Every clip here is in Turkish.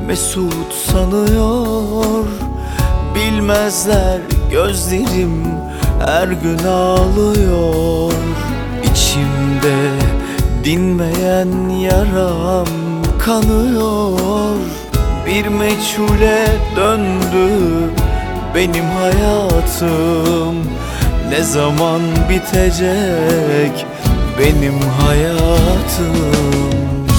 mesut sanıyor. Bilmezler gözlerim her gün ağlıyor. İçimde dinmeyen yaram kanıyor. Bir meçhule döndü benim hayatım. Ne zaman bitecek benim hayatım?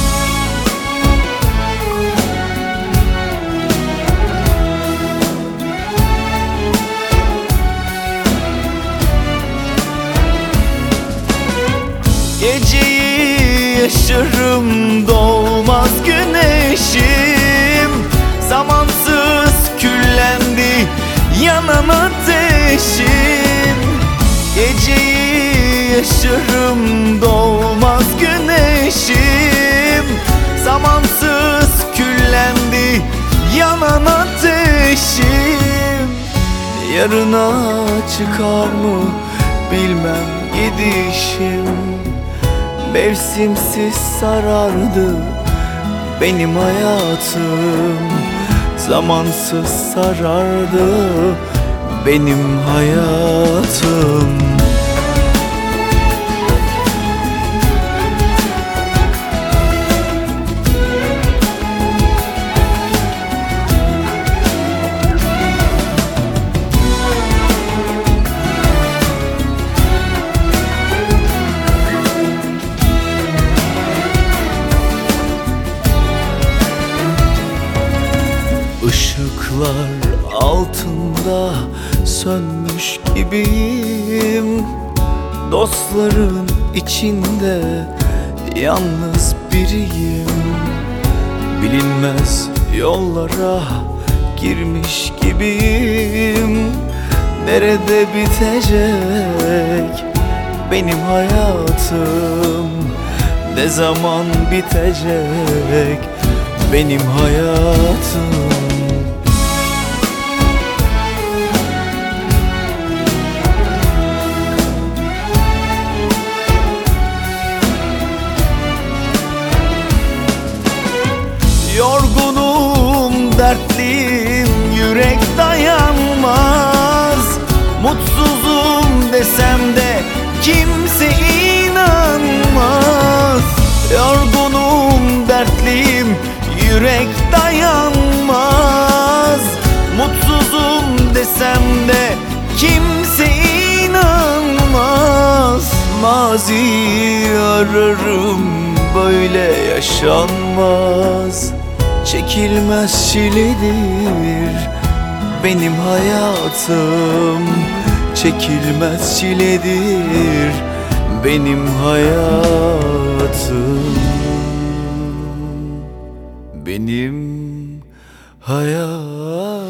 Geceyi yaşarım doğmaz güneşim. Zamansız küllendi yanan ateşim. Geceyi yaşarım doğmaz güneşim. Zamansız küllendi yanan ateşim. Yarına çıkar mı bilmem gidişim. Mevsimsiz sarardı benim hayatım. Zamansız sarardı benim hayatım. Işıklar altında sönmüş gibiyim. Dostların içinde yalnız biriyim. Bilinmez yollara girmiş gibiyim. Nerede bitecek benim hayatım? Ne zaman bitecek benim hayatım? Yorgunum, dertliyim, yürek dayanmaz. Mutsuzum desem de kimse inanmaz. Yorgunum, dertliyim, yürek dayanmaz. Mutsuzum desem de kimse inanmaz. Maziyi ararım, böyle yaşanmaz. Çekilmez çiledir benim hayatım. Çekilmez çiledir benim hayatım. Benim hayatım.